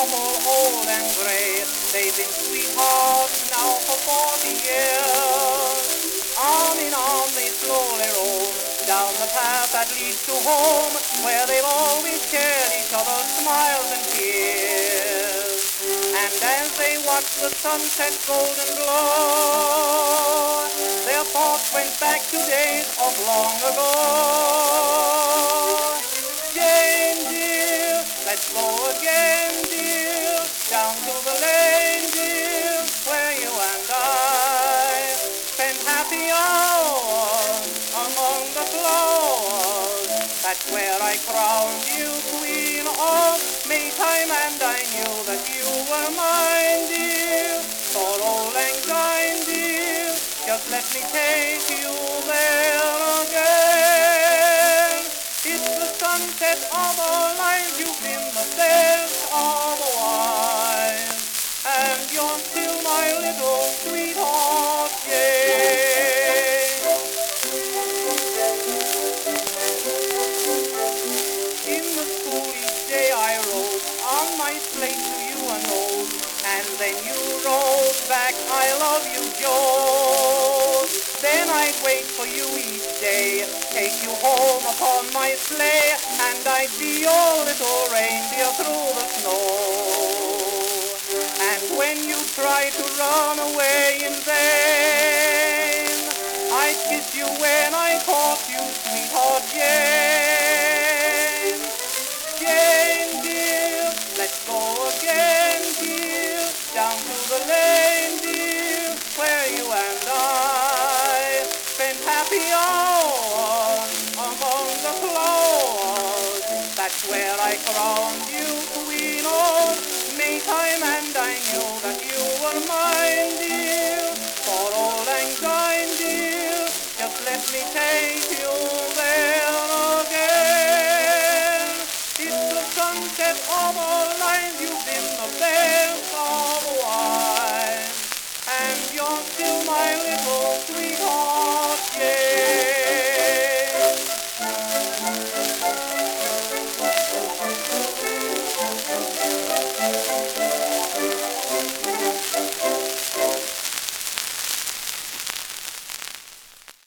awful old and gray. They've been sweethearts now for 40 years. Arm in arm they slowly roam down the path that leads to home, where they've always shared each other's smiles and tears. And as they watch the sunset's golden glow, their thoughts went back to days of long ago. Jane, dear, let's go again, dear, down to the lane, dear, where you and I spent happy hours among the flowers. That's where I crowned you queen of Maytime, and I knew that you were mine, dear, for old lang syne, dear. Just let me take you there again. It's the sunset of our lives, you've been the best of a wife, and you're still my little sweetheart, Jane. In the school each day I wrote on my slate to you a note, and then you wrote back, I love you, Joe. Then I'd wait for you each day, take you home upon my sleigh, and I'd be your little reindeer through the snow. And when you tried to run away in vain, I'd kiss you when I caught you, sweetheart Jane. Jane, dear, let's go again, dear, down to the lane, dear, where you and I spent happy hours among the flowers. That's where I crowned you queen of Maytime, and I knew that you were mine, dear, for old lang syne, dear. Just let me take you there again. It's the sunset of our lives, you've been the best